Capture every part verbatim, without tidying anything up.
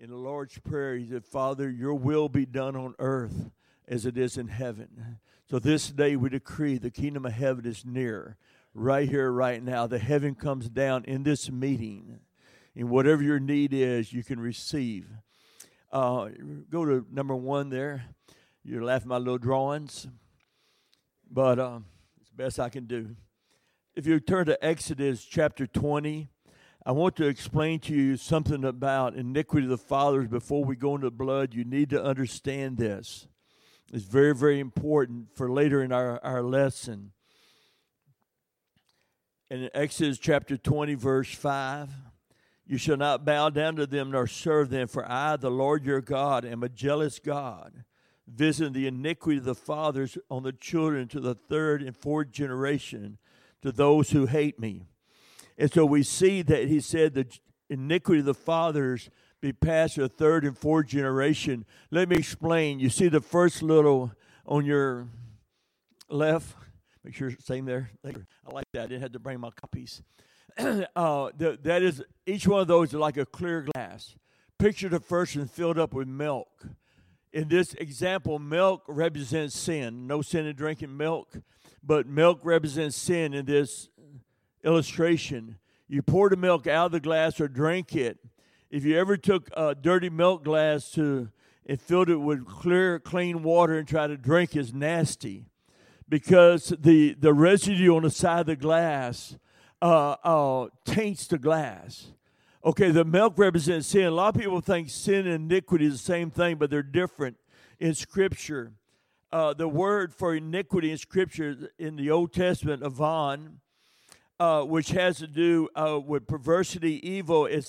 in the Lord's Prayer, he said, Father, your will be done on earth as it is in heaven. So this day we decree the kingdom of heaven is near, right here, right now. The heaven comes down in this meeting. And whatever your need is, you can receive. Uh, go to number one there. You're laughing at my little drawings. But uh, it's the best I can do. If you turn to Exodus chapter twenty, I want to explain to you something about iniquity of the fathers. Before we go into blood, you need to understand this. It's very, very important for later in our, our lesson. In Exodus chapter twenty, verse five, you shall not bow down to them nor serve them, for I, the Lord your God, am a jealous God, visiting the iniquity of the fathers on the children to the third and fourth generation, to those who hate me. And so we see that he said the iniquity of the fathers be passed to the third and fourth generation. Let me explain. You see the first little on your left. Make sure it's same there. I like that. I didn't have to bring my copies. uh, the, that is, each one of those is like a clear glass. Picture the first one filled up with milk. In this example, milk represents sin. No sin in drinking milk, but milk represents sin in this illustration. You pour the milk out of the glass or drink it. If you ever took a dirty milk glass to and filled it with clear, clean water and tried to drink, it's nasty because the, the residue on the side of the glass uh, uh, taints the glass. Okay, the milk represents sin. A lot of people think sin and iniquity is the same thing, but they're different in Scripture. Uh, the word for iniquity in Scripture in the Old Testament, avon, uh, which has to do uh, with perversity, evil, is,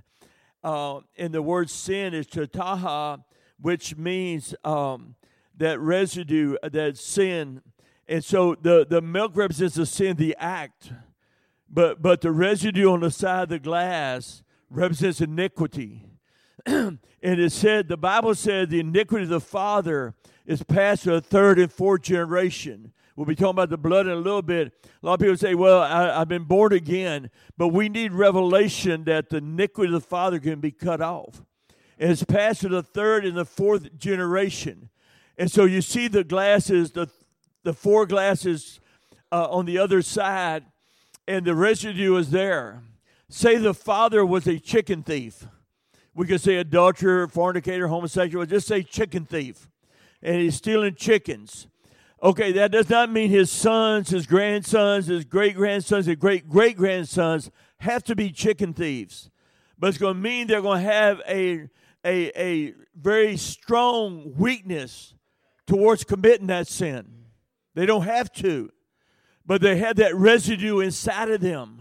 uh, and the word sin is tataha, which means um, that residue, that sin. And so the, the milk represents the sin, the act. But but the residue on the side of the glass represents iniquity. And it said, the Bible said the iniquity of the father is passed to the third and fourth generation. We'll be talking about the blood in a little bit. A lot of people say, well, I, I've been born again. But we need revelation that the iniquity of the father can be cut off. And it's passed to the third and the fourth generation. And so you see the glasses, the, the four glasses uh, on the other side, and the residue is there. Say the father was a chicken thief. We could say adulterer, fornicator, homosexual. Just say chicken thief. And he's stealing chickens. Okay, that does not mean his sons, his grandsons, his great-grandsons, his great-great-grandsons have to be chicken thieves. But it's going to mean they're going to have a, a, a very strong weakness towards committing that sin. They don't have to. But they have that residue inside of them.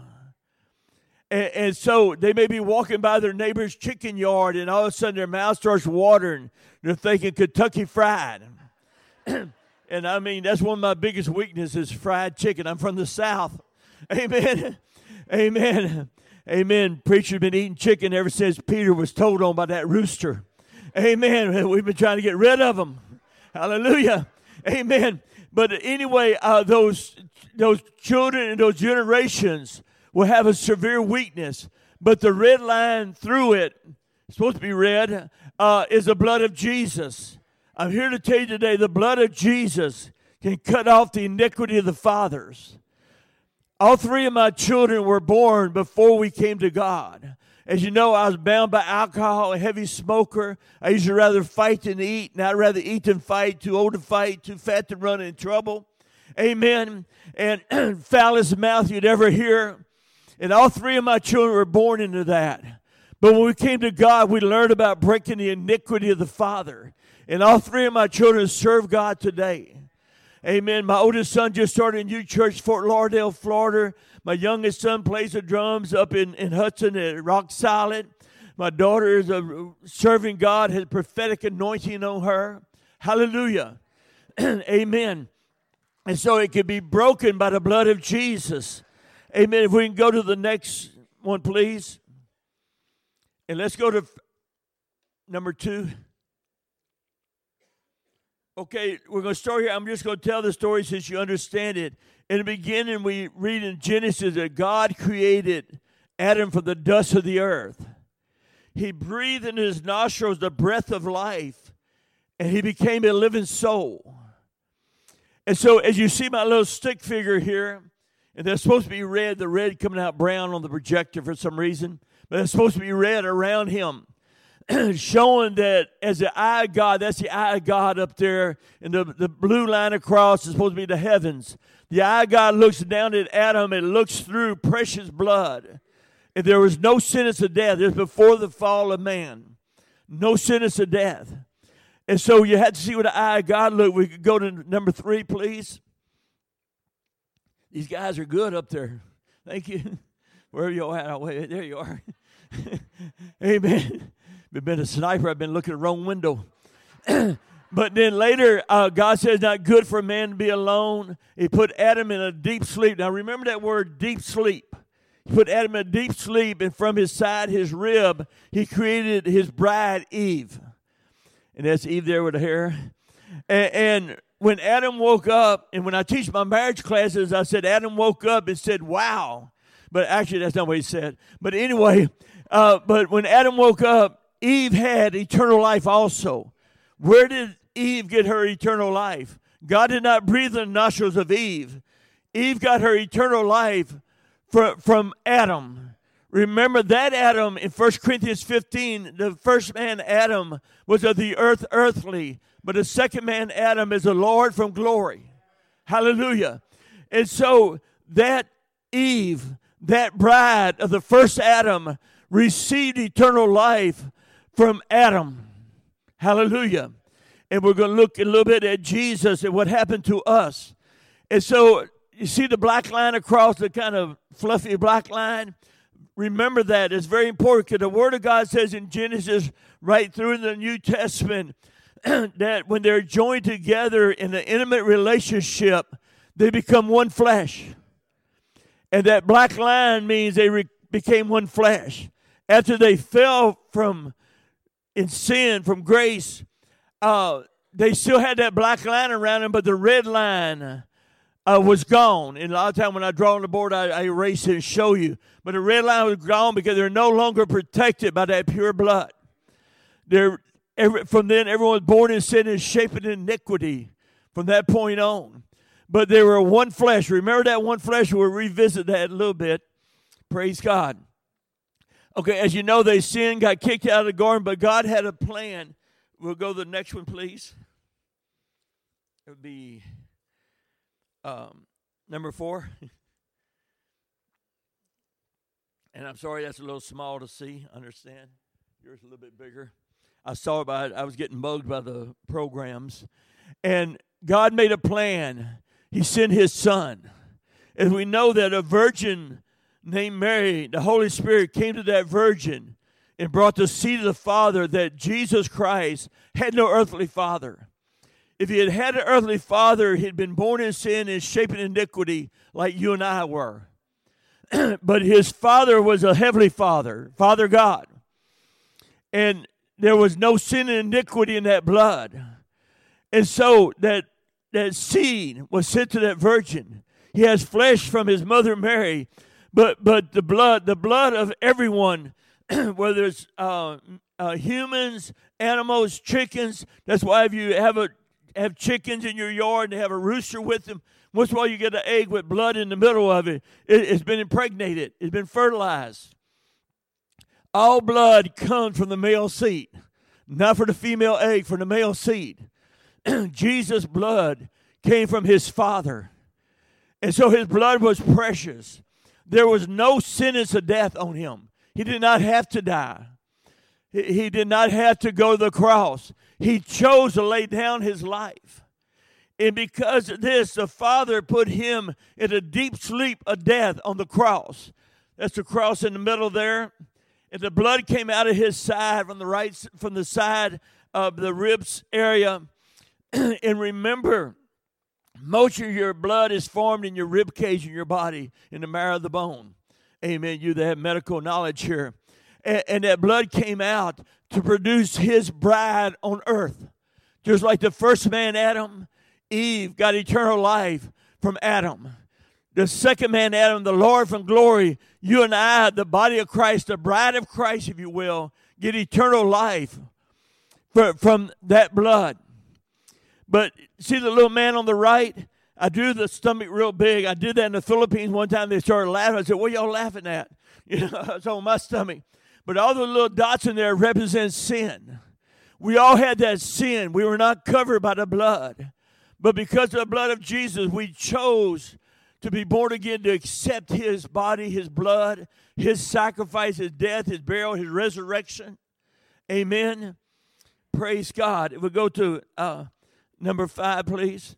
And, and so they may be walking by their neighbor's chicken yard, and all of a sudden their mouth starts watering. They're thinking Kentucky Fried. And I mean, that's one of my biggest weaknesses, fried chicken. I'm from the South. Amen. Amen. Amen. Preacher's been eating chicken ever since Peter was told on by that rooster. Amen. We've been trying to get rid of them. Hallelujah. Amen. But anyway, uh, those those children and those generations will have a severe weakness. But the red line through it, it's supposed to be red, uh, is the blood of Jesus. I'm here to tell you today, the blood of Jesus can cut off the iniquity of the fathers. All three of my children were born before we came to God. As you know, I was bound by alcohol, a heavy smoker. I used to rather fight than eat, and I'd rather eat than fight, too old to fight, too fat to run in trouble. Amen. And foulest mouth you'd ever hear. And all three of my children were born into that. But when we came to God, we learned about breaking the iniquity of the father. And all three of my children serve God today. Amen. My oldest son just started a new church, Fort Lauderdale, Florida. My youngest son plays the drums up in, in Hudson at Rock Solid. My daughter is a, serving God, has prophetic anointing on her. Hallelujah. Amen. And so it can be broken by the blood of Jesus. Amen. If we can go to the next one, please. And let's go to number two. Okay, we're going to start here. I'm just going to tell the story since you understand it. In the beginning, we read in Genesis that God created Adam from the dust of the earth. He breathed in his nostrils the breath of life, and he became a living soul. And so as you see my little stick figure here, and they're supposed to be red, the red coming out brown on the projector for some reason, but it's supposed to be red around him, showing that as the eye of God, that's the eye of God up there, and the, the blue line across is supposed to be the heavens. The eye of God looks down at Adam and looks through precious blood. And there was no sentence of death. It was before the fall of man. No sentence of death. And so you had to see what the eye of God looked. We could go to number three, please. These guys are good up there. Thank you. Wherever you're at, I'll wait. There you are. Amen. I've been a sniper. I've been looking at the wrong window. But then later, uh, God says, not good for a man to be alone. He put Adam in a deep sleep. Now remember that word, deep sleep. He put Adam in a deep sleep, and from his side, his rib, he created his bride, Eve. And that's Eve there with the hair. And, and when Adam woke up, and when I teach my marriage classes, I said Adam woke up and said, wow. But actually, that's not what he said. But anyway, uh, but when Adam woke up, Eve had eternal life also. Where did Eve get her eternal life? God did not breathe in the nostrils of Eve. Eve got her eternal life from, from Adam. Remember that Adam in First Corinthians fifteen, the first man Adam was of the earth earthly, but the second man Adam is the Lord from glory. Hallelujah. And so that Eve, that bride of the first Adam, received eternal life from Adam. Hallelujah. And we're going to look a little bit at Jesus and what happened to us. And so you see the black line across, the kind of fluffy black line? Remember that. It's very important because the Word of God says in Genesis, right through in the New Testament, that when they're joined together in an intimate relationship, they become one flesh. And that black line means they re- became one flesh. After they fell from in sin, from grace, uh, they still had that black line around them, but the red line uh, was gone. And a lot of time when I draw on the board, I, I erase it and show you. But the red line was gone because they're no longer protected by that pure blood. They're every, from then, everyone born in sin is shaped in iniquity from that point on. But they were one flesh. Remember that one flesh? We'll revisit that a little bit. Praise God. Okay, as you know, they sinned, got kicked out of the garden, but God had a plan. We'll go to the next one, please. It would be um, number four. And I'm sorry that's a little small to see, understand. Yours a little bit bigger. I saw it, by, I was getting bugged by the programs. And God made a plan. He sent his son. And we know that a virgin named Mary, the Holy Spirit came to that virgin and brought the seed of the Father, that Jesus Christ had no earthly father. If he had had an earthly father, he'd been born in sin and shaped in iniquity like you and I were. But his father was a heavenly father, Father God. And there was no sin and iniquity in that blood. And so that, that seed was sent to that virgin. He has flesh from his mother Mary, but but the blood, the blood of everyone, whether it's uh, uh, humans, animals, chickens. That's why if you have a have chickens in your yard and they have a rooster with them, once in a while you get an egg with blood in the middle of it. it. It's been impregnated. It's been fertilized. All blood comes from the male seed, not for the female egg, from the male seed. Jesus' blood came from his Father. And so his blood was precious. There was no sentence of death on him. He did not have to die. He did not have to go to the cross. He chose to lay down his life. And because of this, the Father put him in a deep sleep of death on the cross. That's the cross in the middle there. And the blood came out of his side from the right, from the side of the ribs area. And remember, most of your blood is formed in your rib cage in your body, in the marrow of the bone. Amen. You that have medical knowledge here. And, and that blood came out to produce his bride on earth. Just like the first man, Adam, Eve got eternal life from Adam. the second man, Adam, the Lord from glory, you and I, the body of Christ, the bride of Christ, if you will, get eternal life for, from that blood. But see the little man on the right? I drew the stomach real big. I did that in the Philippines one time. They started laughing. I said, what are y'all laughing at? You know, it's on my stomach. But all the little dots in there represent sin. We all had that sin. We were not covered by the blood. But because of the blood of Jesus, we chose to be born again, to accept his body, his blood, his sacrifice, his death, his burial, his resurrection. Amen. Praise God. If we go to uh, number five, please.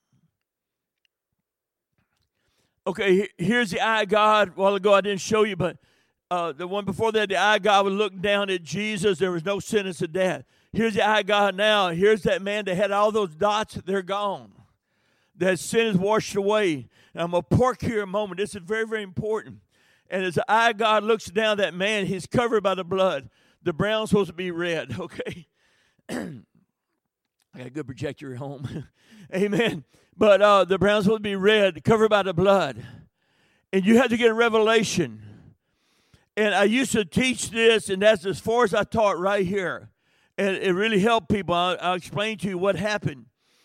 Okay, here's the eye of God. A while ago I didn't show you, but uh, the one before that, the eye of God was looking down at Jesus. There was no sentence of death. Here's the eye of God now. Here's that man that had all those dots. They're gone. That sin is washed away. And I'm going to park here a moment. This is very, very important. And as the eye of God looks down that man, he's covered by the blood. The brown's supposed to be red, okay? I got a good projector at home. Amen. But uh, the brown's supposed to be red, covered by the blood. And you have to get a revelation. And I used to teach this, and that's as far as I taught right here. And it really helped people. I'll, I'll explain to you what happened.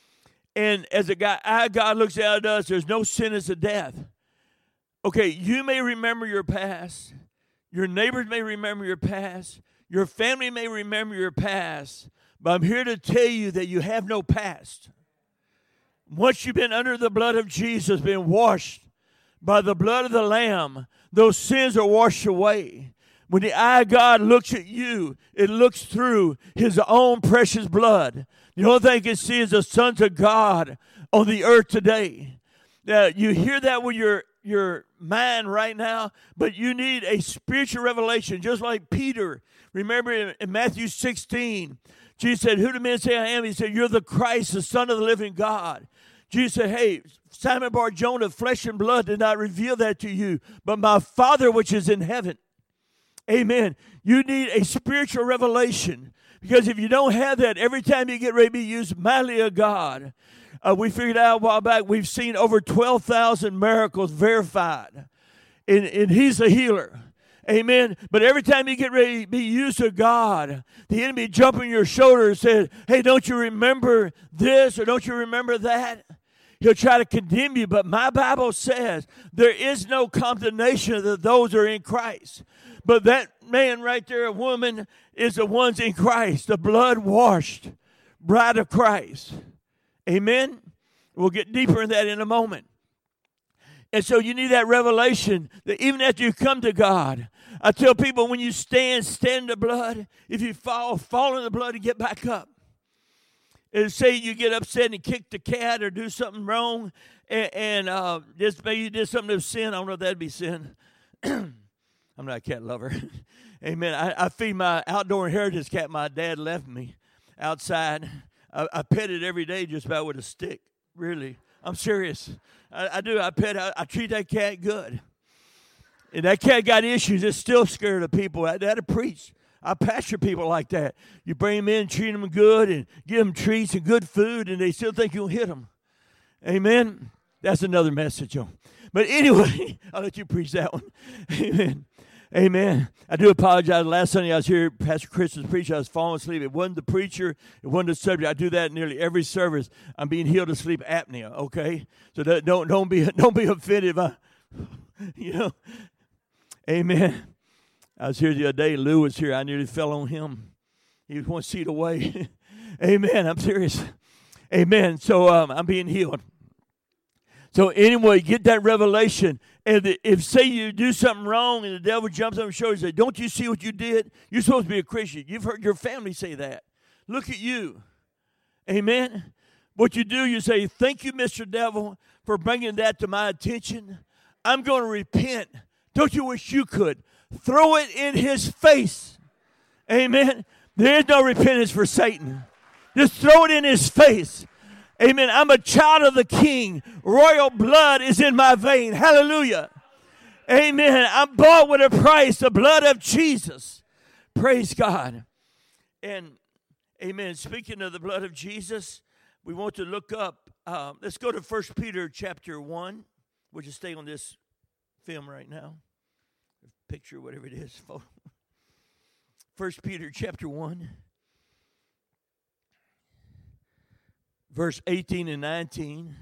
And as a guy, eye God looks out at us, there's no sentence of death. Okay, you may remember your past. Your neighbors may remember your past. Your family may remember your past. But I'm here to tell you that you have no past. Once you've been under the blood of Jesus, been washed by the blood of the Lamb, those sins are washed away. When the eye of God looks at you, it looks through his own precious blood. The only thing you can see is the sons of God on the earth today. Now, you hear that with your, your mind right now, but you need a spiritual revelation, just like Peter. Remember in, in Matthew sixteen, Jesus said, who do men say I am? He said, you're the Christ, the Son of the living God. Jesus said, hey, Simon Bar-Jonah, flesh and blood did not reveal that to you, but my Father which is in heaven. Amen. You need a spiritual revelation, because if you don't have that, every time you get ready to be used mightily of God, uh, we figured out a while back, we've seen over twelve thousand miracles verified, and, and he's a healer. Amen. But every time you get ready to be used of God, the enemy jump on your shoulder and said, hey, don't you remember this or don't you remember that? He'll try to condemn you, but my Bible says there is no condemnation of those who are in Christ. But that man right there, a woman, is the ones in Christ, the blood-washed bride of Christ. Amen? We'll get deeper in that in a moment. And so you need that revelation that even after you come to God, I tell people when you stand, stand in the blood. If you fall, fall in the blood and get back up. And say you get upset and kick the cat or do something wrong, and, and uh, just maybe you did something of sin. I don't know if that'd be sin. I'm not a cat lover. Amen. I, I feed my outdoor inheritance cat my dad left me outside. I, I pet it every day just about with a stick. Really. I'm serious. I, I do. I pet I, I treat that cat good. And that cat got issues. It's still scared of people. I had to preach. I pastor people like that. You bring them in, treat them good, and give them treats and good food, and they still think you'll hit them. Amen? That's another message. Yo. But anyway, I'll let you preach that one. Amen. Amen. I do apologize. Last Sunday I was here, Pastor Chris was preaching. I was falling asleep. It wasn't the preacher. It wasn't the subject. I do that nearly every service. I'm being healed of sleep apnea, okay? So that, don't don't be don't be offended if I, you know. Amen. I was here the other day. Lou was here. I nearly fell on him. He was one seat away. Amen. I'm serious. Amen. So um, I'm being healed. So anyway, get that revelation. And if, say, you do something wrong and the devil jumps on your shoulder and says, don't you see what you did? You're supposed to be a Christian. You've heard your family say that. Look at you. Amen. What you do, you say, thank you, Mister Devil, for bringing that to my attention. I'm going to repent. Don't you wish you could? Throw it in his face. Amen. There is no repentance for Satan. Just throw it in his face. Amen. I'm a child of the King. Royal blood is in my vein. Hallelujah. Amen. I'm bought with a price, the blood of Jesus. Praise God. And amen. Speaking of the blood of Jesus, we want to look up. Uh, let's go to First Peter chapter one. Would you stay on this film right now? Picture, whatever it is. First Peter chapter one, verse eighteen and nineteen.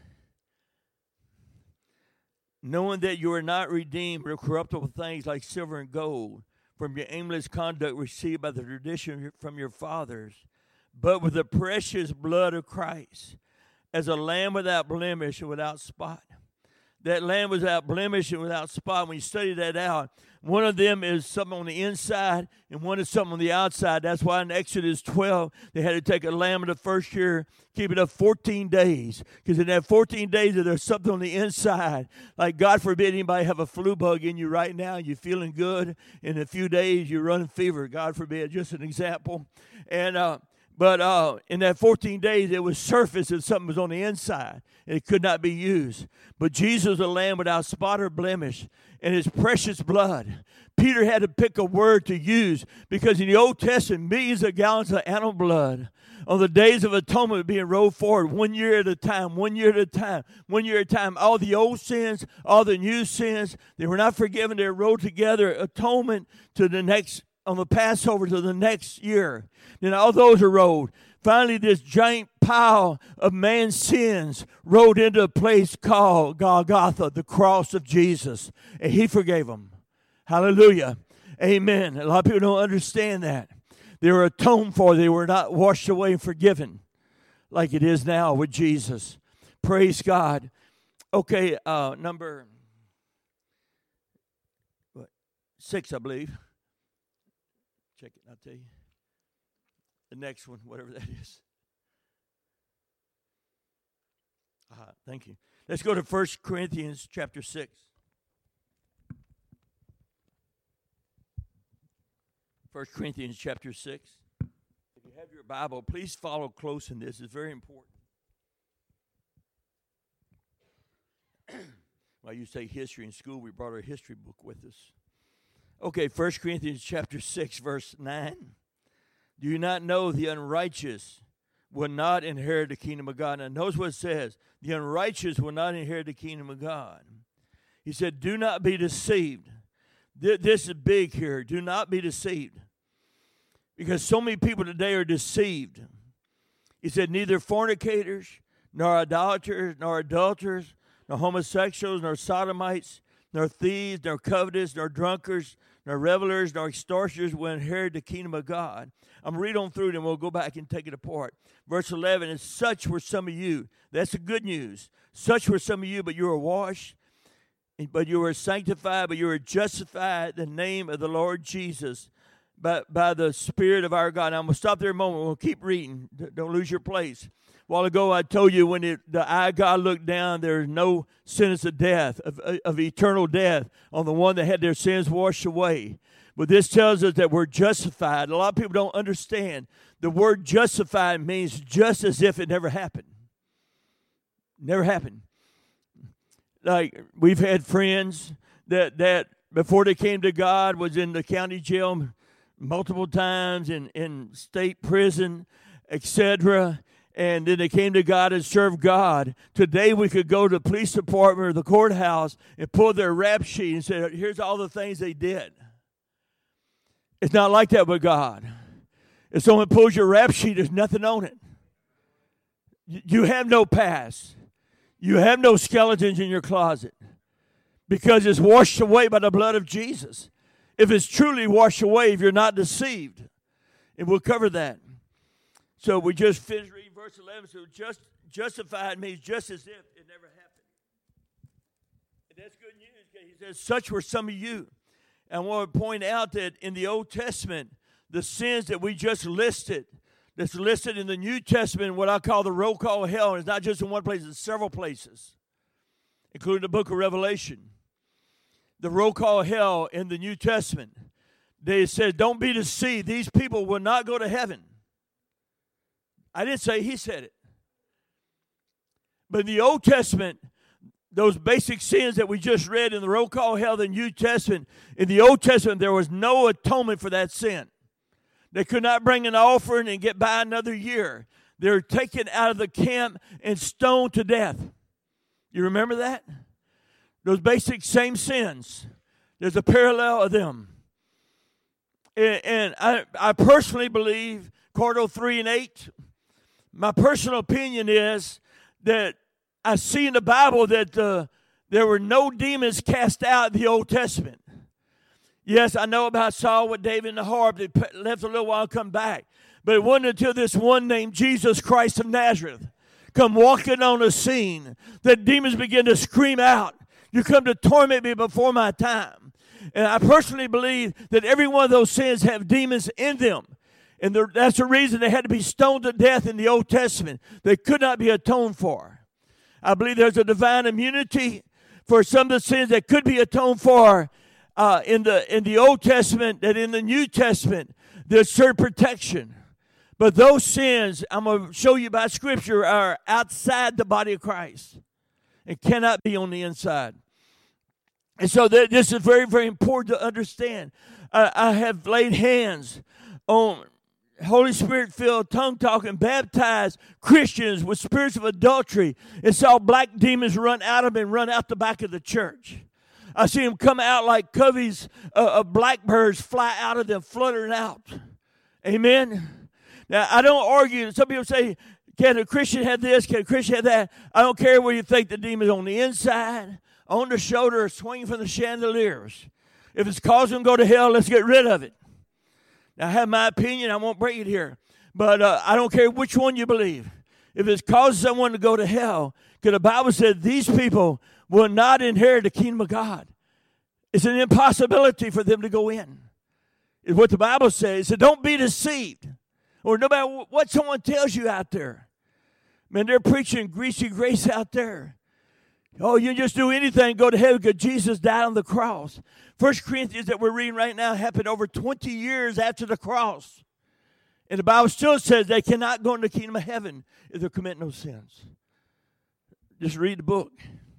Knowing that you are not redeemed with corruptible things like silver and gold from your aimless conduct received by the tradition from your fathers, but with the precious blood of Christ, as a lamb without blemish and without spot. That lamb was without blemish and without spot. When you study that out, one of them is something on the inside and one is something on the outside. That's why in Exodus twelve, they had to take a lamb of the first year, keep it up fourteen days. Because in that fourteen days, there's something on the inside. Like, God forbid anybody have a flu bug in you right now. You're feeling good. In a few days, you're running fever. God forbid. Just an example. And, uh, But uh, in that fourteen days, it was surfaced that something was on the inside. And it could not be used. But Jesus was a lamb without spot or blemish. And his precious blood. Peter had to pick a word to use. Because in the Old Testament, millions of gallons of animal blood on the days of atonement being rolled forward one year at a time, one year at a time, one year at a time. All the old sins, all the new sins, they were not forgiven. They were rolled together. Atonement to the next on the Passover to the next year. Then all those are rolled. Finally, this giant pile of man's sins rolled into a place called Golgotha, the cross of Jesus. And he forgave them. Hallelujah. Amen. A lot of people don't understand that. They were atoned for. They were not washed away and forgiven like it is now with Jesus. Praise God. Okay, uh, number what, six, I believe. Check it, I'll tell you. The next one, whatever that is. Ah, thank you. Let's go to First Corinthians chapter six. First Corinthians chapter six. If you have your Bible, please follow close in this. It's very important. Well, you say history in school. We brought our history book with us. Okay, First Corinthians chapter six, verse nine. Do you not know the unrighteous will not inherit the kingdom of God? And notice what it says. The unrighteous will not inherit the kingdom of God. He said, do not be deceived. This is big here. Do not be deceived. Because so many people today are deceived. He said, neither fornicators, nor idolaters, nor adulterers, nor homosexuals, nor sodomites, nor thieves, nor covetous, nor drunkards, nor revelers, nor extortioners will inherit the kingdom of God. I'm going to read on through it, and we'll go back and take it apart. Verse eleven, and such were some of you. That's the good news. Such were some of you, but you were washed, but you were sanctified, but you were justified in the name of the Lord Jesus by, by the Spirit of our God. Now, I'm going to stop there a moment. We'll keep reading. Don't lose your place. A while ago, I told you when it, the eye of God looked down, there is no sentence of death, of, of eternal death, on the one that had their sins washed away. But this tells us that we're justified. A lot of people don't understand. The word justified means just as if it never happened. Never happened. Like, we've had friends that, that before they came to God was in the county jail multiple times, in, in state prison, et cetera, and then they came to God and served God. Today we could go to the police department or the courthouse and pull their rap sheet and say, here's all the things they did. It's not like that with God. If someone pulls your rap sheet, there's nothing on it. You have no past. You have no skeletons in your closet because it's washed away by the blood of Jesus. If it's truly washed away, if you're not deceived, and we'll cover that. So we just finished reading verse eleven. So just justified means just as if it never happened. And that's good news because he says, such were some of you. And I want to point out that in the Old Testament, the sins that we just listed, that's listed in the New Testament, what I call the roll call of hell, and it's not just in one place, it's several places, including the book of Revelation. The roll call of hell in the New Testament, they said, don't be deceived. These people will not go to heaven. I didn't say he said it. But in the Old Testament, those basic sins that we just read in the roll call of hell, the New Testament, in the Old Testament, there was no atonement for that sin. They could not bring an offering and get by another year. They were taken out of the camp and stoned to death. You remember that? Those basic same sins. There's a parallel of them. And, and I, I personally believe, Cordell three and eight, my personal opinion is that I see in the Bible that uh, there were no demons cast out in the Old Testament. Yes, I know about Saul with David and the harp. They left a little while and come back. But it wasn't until this one named Jesus Christ of Nazareth come walking on the scene that demons begin to scream out, "You come to torment me before my time." And I personally believe that every one of those sins have demons in them. And the, that's the reason they had to be stoned to death in the Old Testament. They could not be atoned for. I believe there's a divine immunity for some of the sins that could be atoned for uh, in the in the Old Testament, that in the New Testament there's certain protection. But those sins, I'm going to show you by Scripture, are outside the body of Christ and cannot be on the inside. And so th- this is very, very important to understand. Uh, I have laid hands on Holy Spirit-filled, tongue-talking, baptized Christians with spirits of adultery and saw black demons run out of them and run out the back of the church. I see them come out like coveys uh, of blackbirds fly out of them, fluttering out. Amen. Now, I don't argue. Some people say, can a Christian have this? Can a Christian have that? I don't care whether you think the demon's on the inside, on the shoulder, or swinging from the chandeliers. If it's causing them to go to hell, let's get rid of it. Now, I have my opinion. I won't bring it here. But uh, I don't care which one you believe. If it's causing someone to go to hell, because the Bible said these people will not inherit the kingdom of God. It's an impossibility for them to go in. It's what the Bible says. It said, don't be deceived. Or no matter what someone tells you out there. Man, they're preaching greasy grace out there. Oh, you just do anything, go to heaven because Jesus died on the cross. First Corinthians that we're reading right now happened over twenty years after the cross. And the Bible still says they cannot go into the kingdom of heaven if they're committing no sins. Just read the book.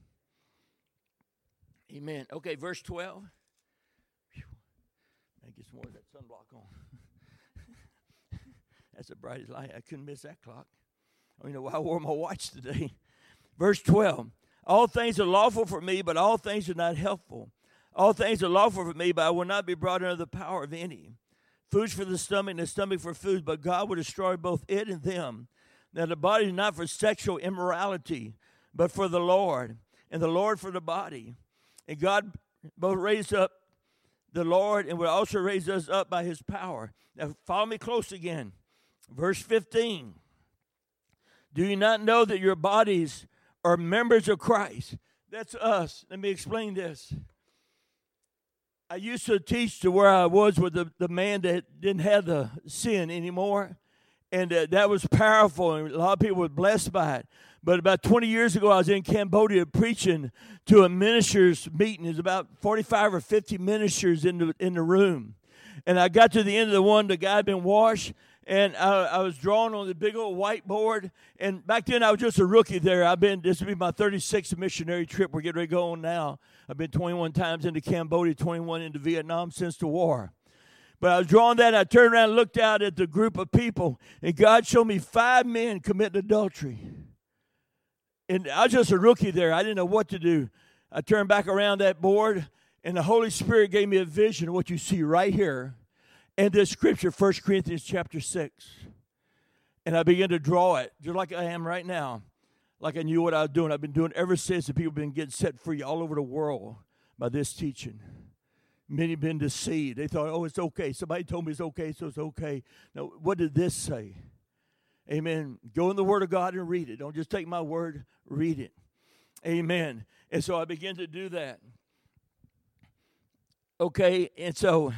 Amen. Okay, verse twelve. Whew. I get some more of that sunblock on. That's the brightest light. I couldn't miss that clock. I don't know why I wore my watch today. Verse twelve. All things are lawful for me, but all things are not helpful. All things are lawful for me, but I will not be brought under the power of any. Food for the stomach and the stomach for food, but God will destroy both it and them. Now the body is not for sexual immorality, but for the Lord, and the Lord for the body. And God both raised up the Lord and will also raise us up by his power. Now follow me close again. Verse fifteen. Do you not know that your bodies are members of Christ? That's us. Let me explain this. I used to teach to where I was with the, the man that didn't have the sin anymore. And uh, that was powerful, and a lot of people were blessed by it. But about twenty years ago, I was in Cambodia preaching to a ministers' meeting. There's about forty-five or fifty ministers in the, in the room. And I got to the end of the one, the guy had been washed. And I, I was drawing on the big old whiteboard. And back then, I was just a rookie there. I've been, this will be my thirty-sixth missionary trip. We're getting ready to go on now. I've been twenty-one times into Cambodia, twenty-one into Vietnam since the war. But I was drawing that, and I turned around and looked out at the group of people. And God showed me five men committing adultery. And I was just a rookie there. I didn't know what to do. I turned back around that board, and the Holy Spirit gave me a vision of what you see right here. And this scripture, First Corinthians chapter six. And I began to draw it, just like I am right now. Like I knew what I was doing. I've been doing ever since, and people have been getting set free all over the world by this teaching. Many have been deceived. They thought, oh, it's okay. Somebody told me it's okay, so it's okay. Now, what did this say? Amen. Go in the Word of God and read it. Don't just take my word, read it. Amen. And so I began to do that. Okay, and so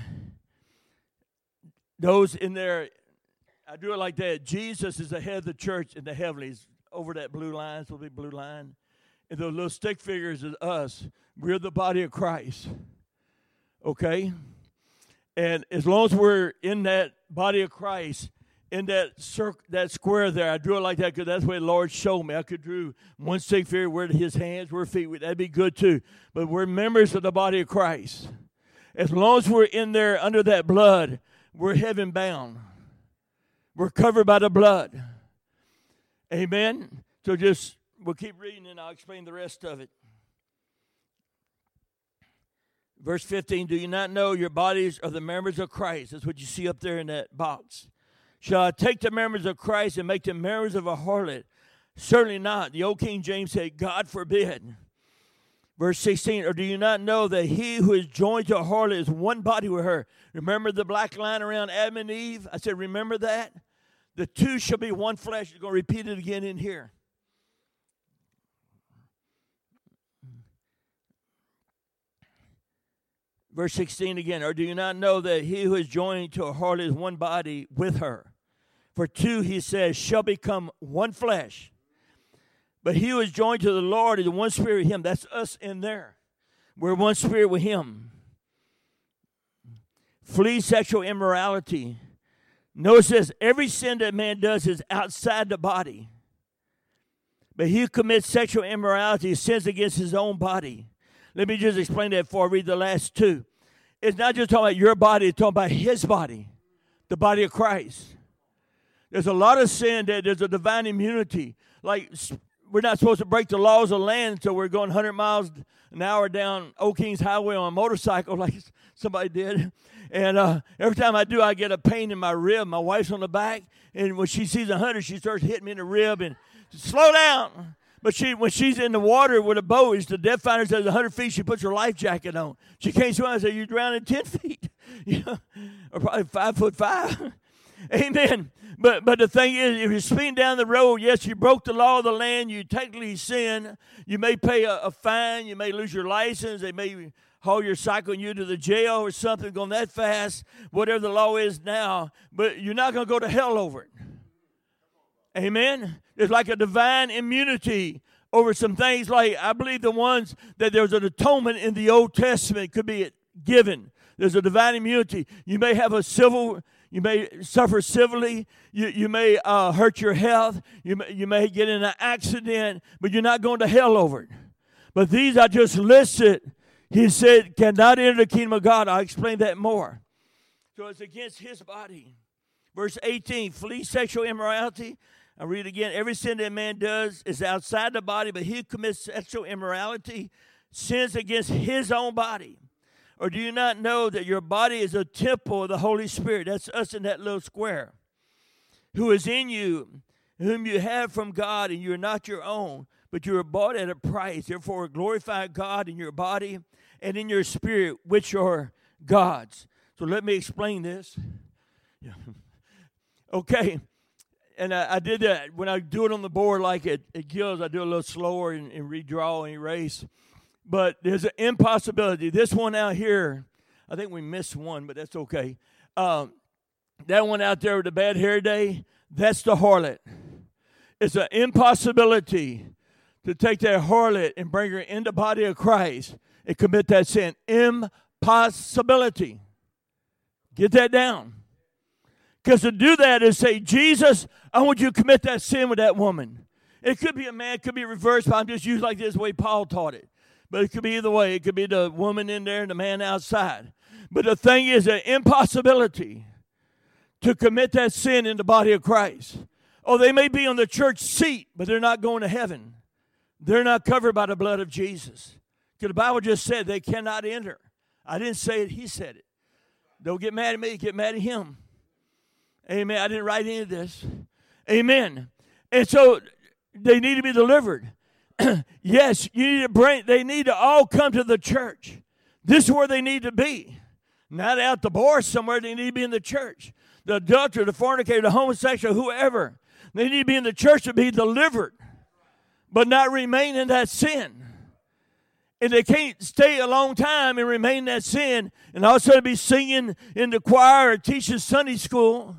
those in there, I do it like that. Jesus is the head of the church in the heavenlies. Over that blue line, it's a big blue line. And those little stick figures is us. We're the body of Christ. Okay? And as long as we're in that body of Christ, in that circle, that square there, I drew it like that because that's what the Lord showed me. I could draw one stick figure where his hands were, feet. That'd be good too. But we're members of the body of Christ. As long as we're in there under that blood, we're heaven bound. We're covered by the blood. Amen. So just, we'll keep reading and I'll explain the rest of it. Verse fifteen, do you not know your bodies are the members of Christ? That's what you see up there in that box. Shall I take the members of Christ and make them members of a harlot? Certainly not. The old King James said, God forbid. Verse sixteen, or do you not know that he who is joined to a harlot is one body with her? Remember the black line around Adam and Eve? I said, remember that? The two shall be one flesh. You're going to repeat it again in here. Verse sixteen again, or do you not know that he who is joined to a harlot is one body with her? For two, he says, shall become one flesh. But he who is joined to the Lord is one spirit with him. That's us in there. We're one spirit with him. Flee sexual immorality. Notice this, every sin that man does is outside the body. But he who commits sexual immorality sins against his own body. Let me just explain that before I read the last two. It's not just talking about your body, it's talking about his body, the body of Christ. There's a lot of sin that there's a divine immunity. Like, we're not supposed to break the laws of land, so we're going one hundred miles an hour down Old Kings Highway on a motorcycle like somebody did. And uh, every time I do, I get a pain in my rib. My wife's on the back, and when she sees a hundred, she starts hitting me in the rib and slow down. But she, when she's in the water with a boat, the depth finder says one hundred feet, she puts her life jacket on. She can't swim. I say, you're drowning ten feet. You know, or probably five foot five. Amen. But but the thing is, if you're speeding down the road, yes, you broke the law of the land. You technically sin. You may pay a, a fine. You may lose your license. They may haul your cycle and you to the jail or something going that fast, whatever the law is now. But you're not going to go to hell over it. Amen. There's like a divine immunity over some things. Like, I believe the ones that there's an atonement in the Old Testament could be given. There's a divine immunity. You may have a civil, you may suffer civilly. You, you may uh, hurt your health. You may, you may get in an accident, but you're not going to hell over it. But these I just listed, he said, cannot enter the kingdom of God. I'll explain that more. So it's against his body. Verse eighteen, flee sexual immorality. I read again, every sin that man does is outside the body, but he who commits sexual immorality sins against his own body. Or do you not know that your body is a temple of the Holy Spirit? That's us in that little square. Who is in you, whom you have from God, and you are not your own, but you are bought at a price. Therefore, glorify God in your body and in your spirit, which are God's. So let me explain this. Yeah. Okay. And I, I did that. When I do it on the board like at, at Gills, I do a little slower and, and redraw and erase. But there's an impossibility. This one out here, I think we missed one, but that's okay. Um, that one out there with the bad hair day, that's the harlot. It's an impossibility to take that harlot and bring her in the body of Christ and commit that sin. Impossibility. Get that down. Because to do that is say, Jesus, I want you to commit that sin with that woman. It could be a man, it could be reversed, but I'm just using like this the way Paul taught it. But it could be either way. It could be the woman in there and the man outside. But the thing is an impossibility to commit that sin in the body of Christ. Oh, they may be on the church seat, but they're not going to heaven. They're not covered by the blood of Jesus. Because the Bible just said they cannot enter. I didn't say it, he said it. Don't get mad at me, get mad at him. Amen. I didn't write any of this. Amen. And so they need to be delivered. Yes, you need to bring, they need to all come to the church. This is where they need to be. Not out the bar somewhere. They need to be in the church. The adulterer, the fornicator, the homosexual, whoever. They need to be in the church to be delivered, but not remain in that sin. And they can't stay a long time and remain in that sin and also be singing in the choir or teaching Sunday school.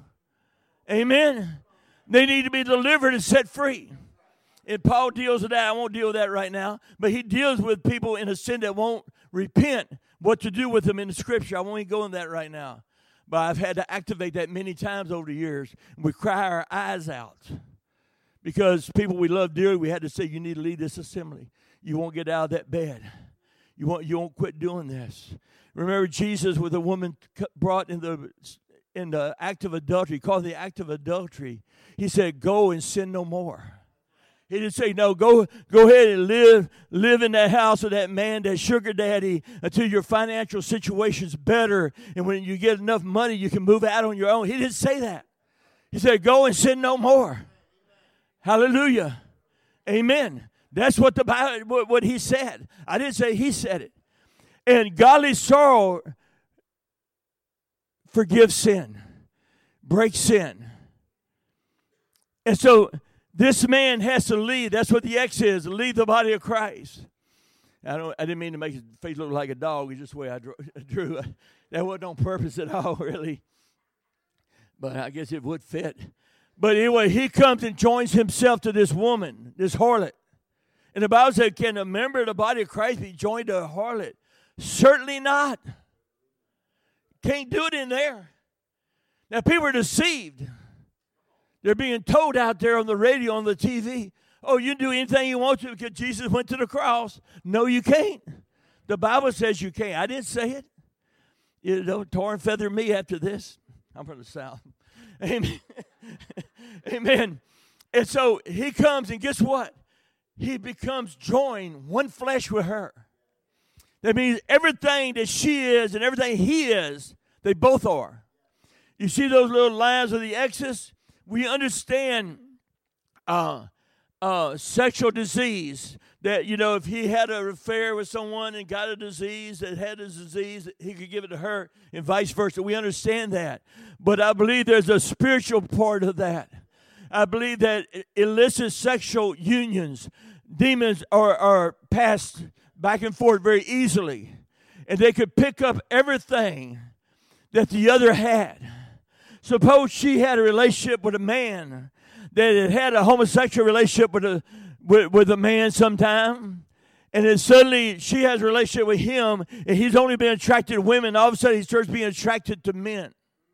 Amen. They need to be delivered and set free. And Paul deals with that. I won't deal with that right now. But he deals with people in a sin that won't repent, what to do with them in the Scripture. I won't even go into that right now. But I've had to activate that many times over the years. We cry our eyes out. Because people we love dearly, we had to say, you need to leave this assembly. You won't get out of that bed. You won't, you won't quit doing this. Remember Jesus with a woman brought in the in the act of adultery, called the act of adultery. He said, go and sin no more. He didn't say, no, go go ahead and live, live in that house with that man, that sugar daddy, until your financial situation's better. And when you get enough money, you can move out on your own. He didn't say that. He said, go and sin no more. Hallelujah. Amen. That's what the Bible, what, what he said. I didn't say he said it. And godly sorrow forgives sin, breaks sin. And so this man has to leave. That's what the X is, leave the body of Christ. I don't. I didn't mean to make his face look like a dog. It's just the way I drew. drew. That wasn't on purpose at all, really. But I guess it would fit. But anyway, he comes and joins himself to this woman, this harlot. And the Bible said, can a member of the body of Christ be joined to a harlot? Certainly not. Can't do it in there. Now, people are deceived. They're being told out there on the radio, on the T V, oh, you can do anything you want to because Jesus went to the cross. No, you can't. The Bible says you can't. I didn't say it. You don't tar and feather me after this. I'm from the South. Amen. Amen. And so he comes, and guess what? He becomes joined, one flesh with her. That means everything that she is and everything he is, they both are. You see those little lines of the Exodus? We understand uh, uh, sexual disease. That, you know, if he had an affair with someone and got a disease that had a disease, he could give it to her and vice versa. We understand that. But I believe there's a spiritual part of that. I believe that illicit sexual unions, demons are, are passed back and forth very easily. And they could pick up everything that the other had. Suppose she had a relationship with a man that had had a homosexual relationship with a with, with a man sometime, and then suddenly she has a relationship with him, and he's only been attracted to women. All of a sudden, he starts being attracted to men.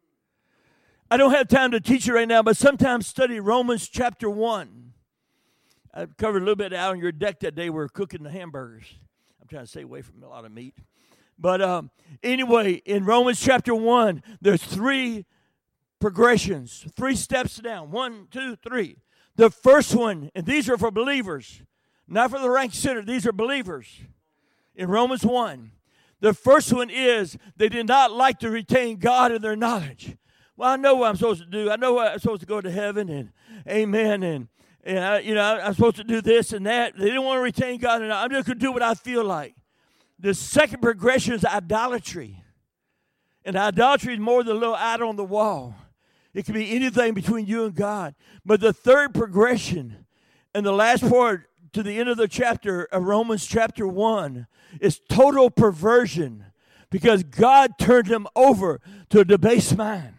I don't have time to teach it right now, but sometimes study Romans chapter one. I covered a little bit out on your deck that day. We were cooking the hamburgers. I'm trying to stay away from a lot of meat. But um, anyway, in Romans chapter one, there's three progressions, three steps down. One, two, three. The first one, and these are for believers, not for the rank sinner. These are believers. In Romans one, the first one is they did not like to retain God in their knowledge. Well, I know what I'm supposed to do. I know what I'm supposed to go to heaven, and amen, and and I, you know I'm supposed to do this and that. They didn't want to retain God, and I'm just going to do what I feel like. The second progression is idolatry, and idolatry is more than a little idol on the wall. It can be anything between you and God. But the third progression, and the last part to the end of the chapter of Romans chapter one, is total perversion, because God turned them over to a debased mind.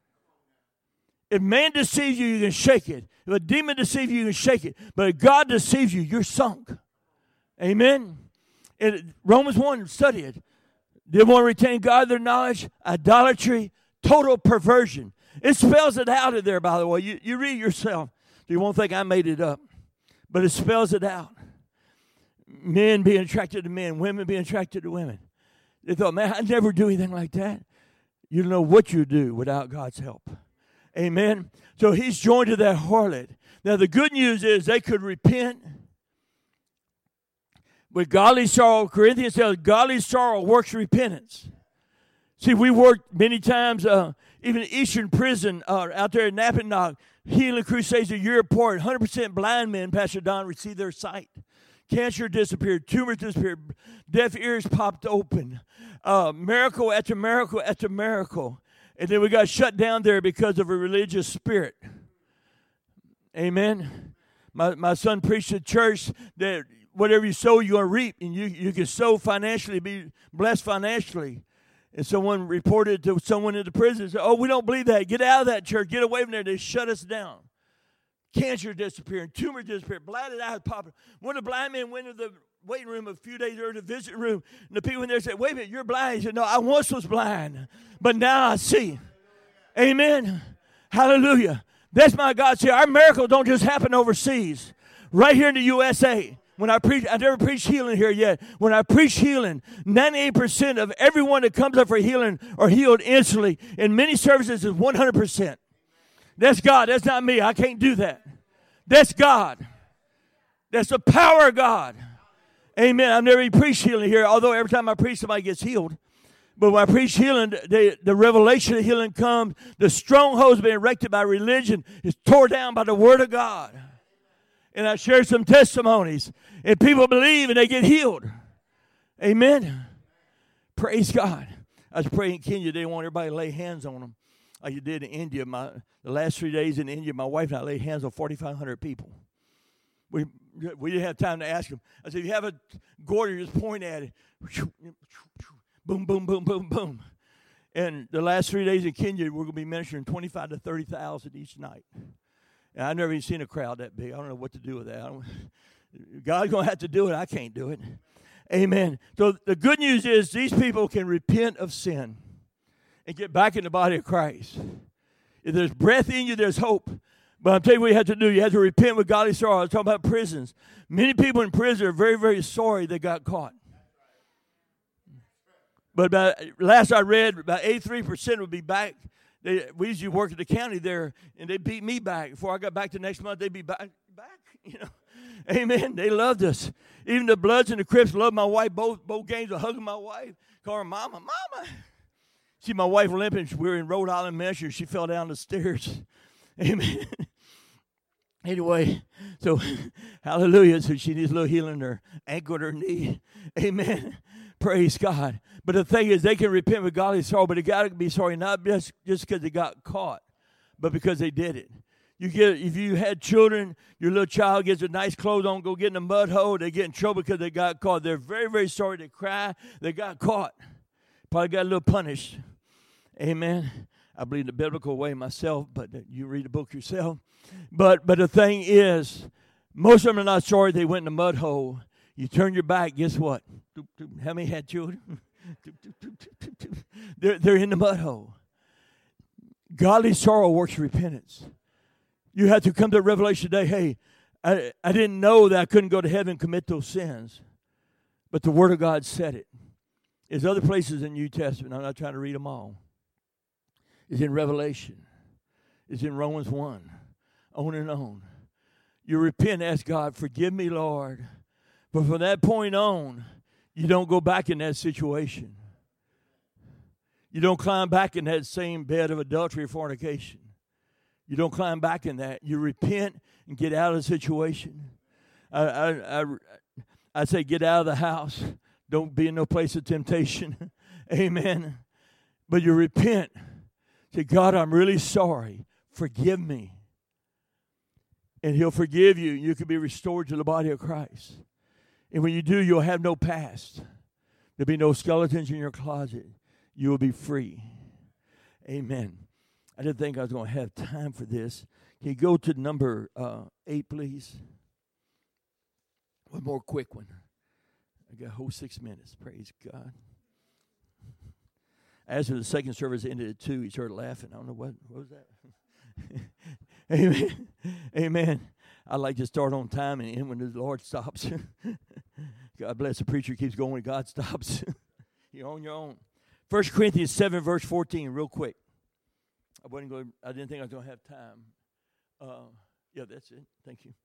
If man deceives you, you can shake it. If a demon deceives you, you can shake it. But if God deceives you, you're sunk. Amen? In Romans one, study it. Didn't want to retain God in their knowledge, idolatry, total perversion. It spells it out in there, by the way. You, you read it yourself. You won't think I made it up. But it spells it out. Men being attracted to men, women being attracted to women. They thought, man, I'd never do anything like that. You don't know what you do without God's help. Amen. So he's joined to that harlot. Now the good news is they could repent with godly sorrow. Corinthians says godly sorrow works repentance. See, we worked many times, uh, even Eastern prison uh, out there in Napanock, healing crusades a year apart. one hundred percent blind men, Pastor Don, received their sight. Cancer disappeared. Tumors disappeared. Deaf ears popped open. Uh, miracle after miracle after miracle. And then we got shut down there because of a religious spirit. Amen. My my son preached at church that whatever you sow, you're going to reap. And you, you can sow financially, be blessed financially. And someone reported to someone in the prison, said, oh, we don't believe that. Get out of that church. Get away from there. They shut us down. Cancer disappeared. Tumor disappeared. Blinded eyes popped. One of the blind men went to the waiting room a few days earlier, the visiting room, and the people in there said, wait a minute, you're blind. He said, no, I once was blind, but now I see. Amen. Hallelujah. That's my God. See, our miracles don't just happen overseas. Right here in the U S A. When I preach, I never preached healing here yet. When I preach healing, ninety-eight percent of everyone that comes up for healing are healed instantly. In many services, it's one hundred percent. That's God. That's not me. I can't do that. That's God. That's the power of God. Amen. I've never even preached healing here, although every time I preach, somebody gets healed. But when I preach healing, the, the revelation of healing comes. The strongholds being erected by religion is tore down by the Word of God. And I share some testimonies. And people believe and they get healed. Amen. Praise God. I was praying in Kenya. They want everybody to lay hands on them. Like you did in India. My, the last three days in India, my wife and I laid hands on forty-five hundred people. We, we didn't have time to ask them. I said, if you have a goiter, just point at it. Boom, boom, boom, boom, boom. And the last three days in Kenya, we're going to be ministering twenty-five to thirty thousand each night. And I've never even seen a crowd that big. I don't know what to do with that. I don't, God's going to have to do it. I can't do it. Amen. So the good news is these people can repent of sin and get back in the body of Christ. If there's breath in you, there's hope. But I'm telling you what you have to do. You have to repent with godly sorrow. I was talking about prisons. Many people in prison are very, very sorry they got caught. But about, last I read, about eighty-three percent would be back. They, we usually work at the county there, and they beat me back. Before I got back the next month, they'd be back. back you know, Amen. They loved us. Even the Bloods and the Crips loved my wife. Both both games were hugging my wife, calling her Mama, Mama. See my wife limping. We were in Rhode Island Measure. She fell down the stairs. Amen. Anyway, so hallelujah. So she needs a little healing in her ankle and her knee. Amen. Praise God. But the thing is, they can repent with godly sorrow, but they got to be sorry not just just because they got caught, but because they did it. You get if you had children, your little child gets a nice clothes on, go get in a mud hole, they get in trouble because they got caught. They're very, very sorry. They cry. They got caught. Probably got a little punished. Amen. I believe in the biblical way myself, but you read the book yourself. But but the thing is, most of them are not sorry they went in the mud hole. You turn your back, guess what? How many had children? they're, they're in the mud hole. Godly sorrow works repentance. You have to come to a revelation today, hey, I, I didn't know that I couldn't go to heaven and commit those sins. But the Word of God said it. There's other places in the New Testament. I'm not trying to read them all. It's in Revelation. It's in Romans one. On and on. You repent, ask God, forgive me, Lord. But from that point on, you don't go back in that situation. You don't climb back in that same bed of adultery or fornication. You don't climb back in that. You repent and get out of the situation. I, I, I, I say get out of the house. Don't be in no place of temptation. Amen. But you repent. Say, God, I'm really sorry. Forgive me. And He'll forgive you. You can be restored to the body of Christ. And when you do, you'll have no past. There'll be no skeletons in your closet. You will be free. Amen. I didn't think I was going to have time for this. Can you go to number uh, eight, please? One more quick one. I got a whole six minutes. Praise God. As the second service ended at two, he started laughing. I don't know what, what was that. Amen. Amen. I like to start on time and end when the Lord stops. God bless the preacher keeps going when God stops. You're on your own. First Corinthians seven, verse fourteen, real quick. I wasn't going. I didn't think I was going to have time. Uh, yeah, that's it. Thank you.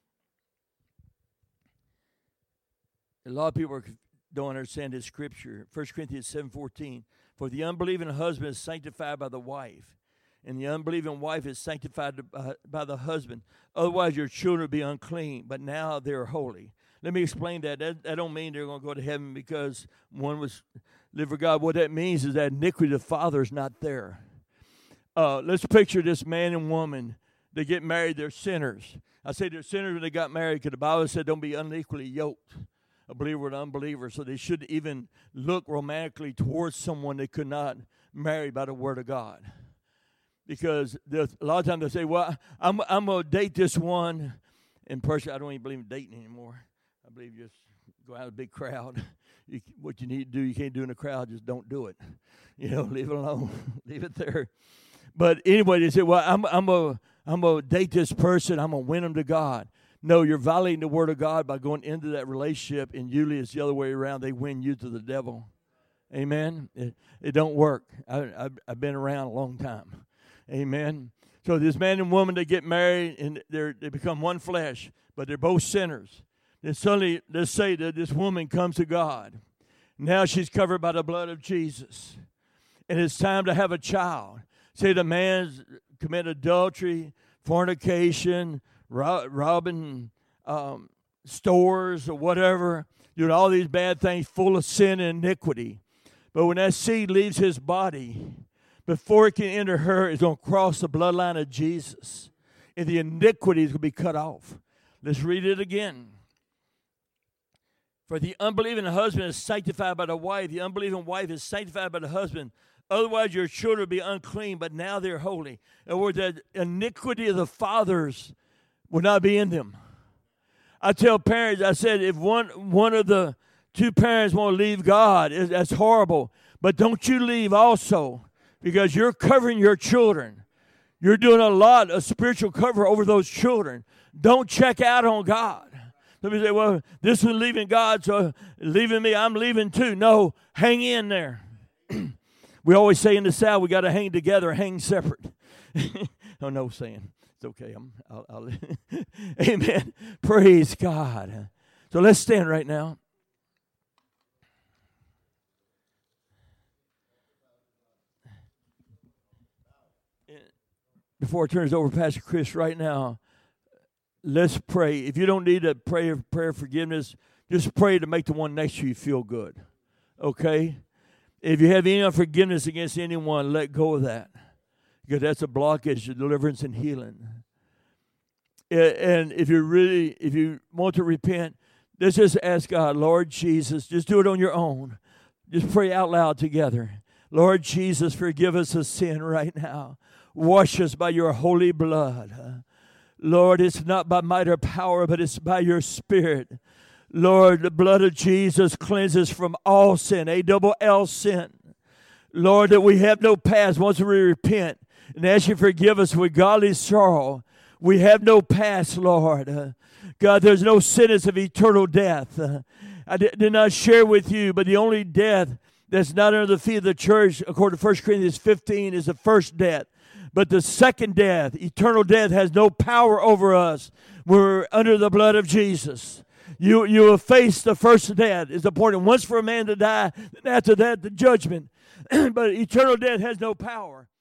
A lot of people are, don't understand this scripture. First Corinthians seven, fourteen. For the unbelieving husband is sanctified by the wife, and the unbelieving wife is sanctified by, by the husband. Otherwise, your children would be unclean, but now they're holy. Let me explain that. That, that don't mean they're going to go to heaven because one was live for God. What that means is that iniquity of the father is not there. Uh, let's picture this man and woman. They get married. They're sinners. I say they're sinners when they got married because the Bible said don't be unequally yoked, a believer with an unbeliever. So they shouldn't even look romantically towards someone they could not marry by the word of God. Because a lot of times they say, well, I'm, I'm going to date this one. In person, I don't even believe in dating anymore. I believe you just go out in a big crowd. You, what you need to do, you can't do in a crowd, just don't do it. You know, leave it alone. Leave it there. But anyway, they say, well, I'm I'm a I'm gonna date this person. I'm gonna win them to God. No, you're violating the word of God by going into that relationship, and usually it's the other way around. They win you to the devil. Amen. It, it don't work. I, I've, I've been around a long time. Amen. So this man and woman, they get married, and they they become one flesh, but they're both sinners. Then suddenly, let's say that this woman comes to God. Now she's covered by the blood of Jesus. And it's time to have a child. Say the man's committed adultery, fornication, rob, robbing um, stores or whatever, doing all these bad things full of sin and iniquity. But when that seed leaves his body, before it can enter her, it's going to cross the bloodline of Jesus. And the iniquity is going to be cut off. Let's read it again. For the unbelieving husband is sanctified by the wife. The unbelieving wife is sanctified by the husband. Otherwise, your children will be unclean, but now they're holy. In other words, the iniquity of the fathers will not be in them. I tell parents, I said, if one one of the two parents want to leave God, that's horrible. But don't you leave also, because you're covering your children. You're doing a lot of spiritual cover over those children. Don't check out on God. Somebody say, well, this one's leaving God, so leaving me, I'm leaving too. No, hang in there. We always say in the South, we got to hang together, hang separate. Oh, no saying. It's okay. I'm, I'll, I'll Amen. Praise God. So let's stand right now. Before I turn this over to Pastor Chris right now, let's pray. If you don't need a prayer, prayer of forgiveness, just pray to make the one next to you feel good. Okay? If you have any unforgiveness against anyone, let go of that. Because that's a blockage to deliverance and healing. And if you really, if you want to repent, let's just ask God, Lord Jesus, just do it on your own. Just pray out loud together. Lord Jesus, forgive us of sin right now. Wash us by your holy blood. Lord, it's not by might or power, but it's by your Spirit. Lord, the blood of Jesus cleanses from all sin, A double L sin. Lord, that we have no past once we repent and ask you to forgive us with godly sorrow. We have no past, Lord. Uh, God, there's no sentence of eternal death. Uh, I did, did not share with you, but the only death that's not under the feet of the church, according to First Corinthians fifteen, is the first death. But the second death, eternal death, has no power over us. We're under the blood of Jesus. You you will face the first death. It's appointed once for a man to die, and after that, the judgment. But eternal death has no power.